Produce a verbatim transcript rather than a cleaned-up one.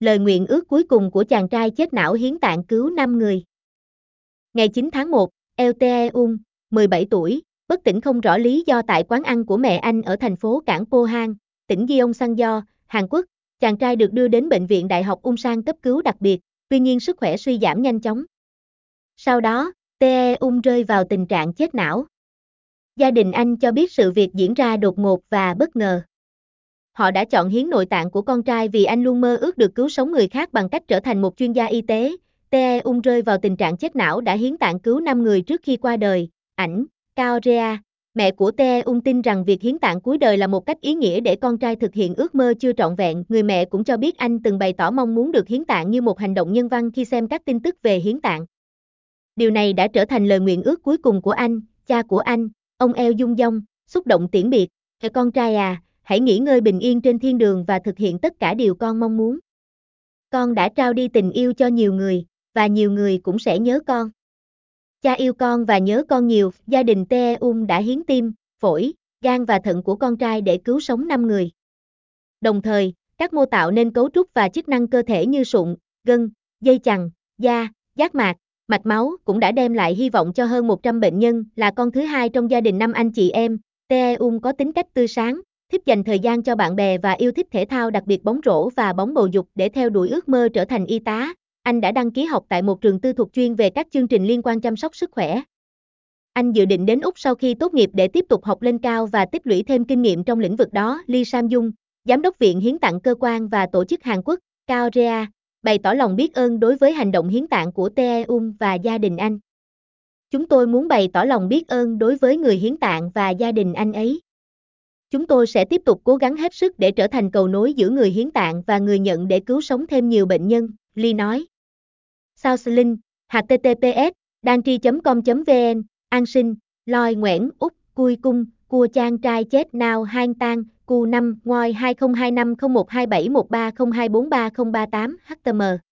lời nguyện ước cuối cùng của chàng trai chết não hiến tạng cứu năm người. Ngày chín tháng một, Eo Tae-un, mười bảy tuổi, bất tỉnh không rõ lý do tại quán ăn của mẹ anh ở thành phố cảng Pohang, tỉnh Gyeongsanggyo, Hàn Quốc. Chàng trai được đưa đến bệnh viện Đại học Ulsan cấp cứu đặc biệt, tuy nhiên sức khỏe suy giảm nhanh chóng. Sau đó, Tae-un rơi vào tình trạng chết não. Gia đình anh cho biết sự việc diễn ra đột ngột và bất ngờ. Họ đã chọn hiến nội tạng của con trai vì anh luôn mơ ước được cứu sống người khác bằng cách trở thành một chuyên gia y tế. Tae-un rơi vào tình trạng chết não đã hiến tạng cứu năm người trước khi qua đời. Ảnh, Kao Rea, mẹ của Tae-un tin rằng việc hiến tạng cuối đời là một cách ý nghĩa để con trai thực hiện ước mơ chưa trọn vẹn. Người mẹ cũng cho biết anh từng bày tỏ mong muốn được hiến tạng như một hành động nhân văn khi xem các tin tức về hiến tạng. Điều này đã trở thành lời nguyện ước cuối cùng của anh, cha của anh, ông Eo Dung Dong, xúc động tiễn biệt. Con trai à, hãy nghỉ ngơi bình yên trên thiên đường và thực hiện tất cả điều con mong muốn. Con đã trao đi tình yêu cho nhiều người, và nhiều người cũng sẽ nhớ con. Cha yêu con và nhớ con nhiều. Gia đình Tae-un đã hiến tim, phổi, gan và thận của con trai để cứu sống năm người. Đồng thời, các mô tạo nên cấu trúc và chức năng cơ thể như sụn, gân, dây chằng, da, giác mạc, mạch máu cũng đã đem lại hy vọng cho hơn một trăm bệnh nhân. Là con thứ hai trong gia đình năm anh chị em, Tae-un có tính cách tươi sáng, thích dành thời gian cho bạn bè và yêu thích thể thao, đặc biệt bóng rổ và bóng bầu dục. Để theo đuổi ước mơ trở thành y tá, anh đã đăng ký học tại một trường tư thục chuyên về các chương trình liên quan chăm sóc sức khỏe. Anh dự định đến Úc sau khi tốt nghiệp để tiếp tục học lên cao và tích lũy thêm kinh nghiệm trong lĩnh vực đó. Lee Sam-jung, Giám đốc Viện Hiến tạng Cơ quan và Tổ chức Hàn Quốc, Kao Rea, bày tỏ lòng biết ơn đối với hành động hiến tạng của Tae-un và gia đình anh. Chúng tôi muốn bày tỏ lòng biết ơn đối với người hiến tạng và gia đình anh ấy. Chúng tôi sẽ tiếp tục cố gắng hết sức để trở thành cầu nối giữa người hiến tạng và người nhận để cứu sống thêm nhiều bệnh nhân, Lee nói. Southlink, H T T P S, dantri chấm com chấm vn, An sinh, Loi Nguyễn Úc, Cui Cung, Cua Chang trai chết nào hang tang, Cu năm, Ngoi hai không hai năm không một hai bảy một ba không hai bốn ba không ba tám, H T M